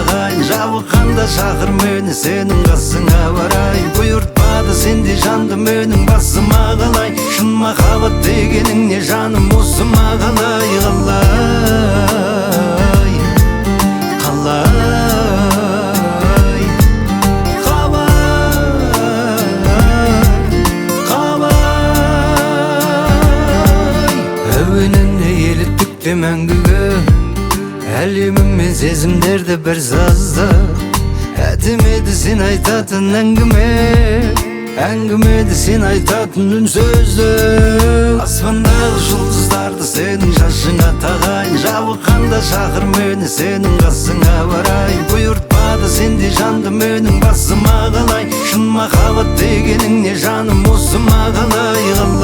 тағайын, жабыққанда шақыр мені сенің қасыңа барайын. Бұйыртпады сенде жанды менің басыма қалай, шын махаббат дегенің не жаным осы мағалай. Мәңгіге әлеміме сезімдерді бір сазда, әдемеді сен айтатын әңгімеді сен айтатын үн сөзді. Аспандағы жұлдыздарды сенің шашыңа тағайын, жабыққанда шақыр мені сенің қасыңа барайын. Бұйыртпады сенде жанды менің басыма қалай, шын махаббат дегенің не жаным осы мағалай.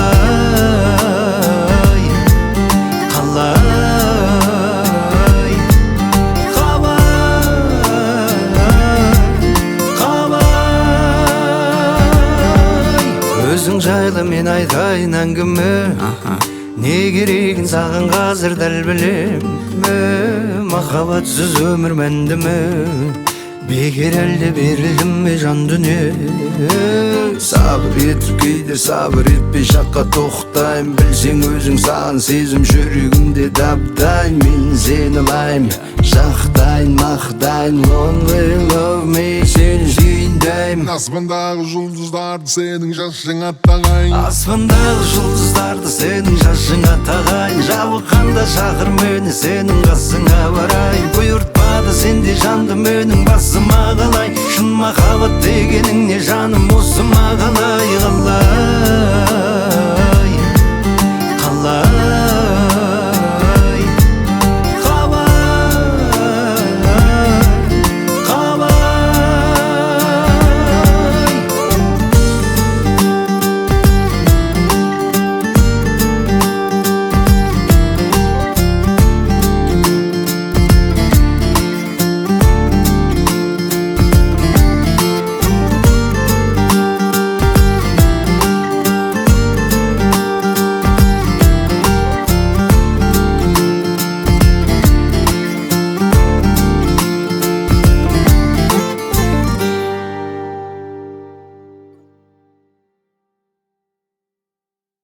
Өзің жайлы мен айтайын әңгіме, не керегін саған қазір дәл білем. Махаббатсыз өмір мәнді ме, бекер әлде берілдім ме жан дүние. Сабыр етіп кейде сабыр етпей шаққа тоқтайым, білсең өзің саған сезім жүрегімде дап-дайын. Мен сені лайым, жақтайын, мақтайын, lonely love me, сені сүйіндайым. Аспандағы жұлдыздарды сенің шашыңа тағайын, аспандағы жұлдыздарды сенің шашыңа тағайын, жабыққанда шақыр мені сенің қасыңа барайын. Бұйыртпады сенде жанды менің басыма қалай, шын махаббат дегенің не жаным осы мағалай.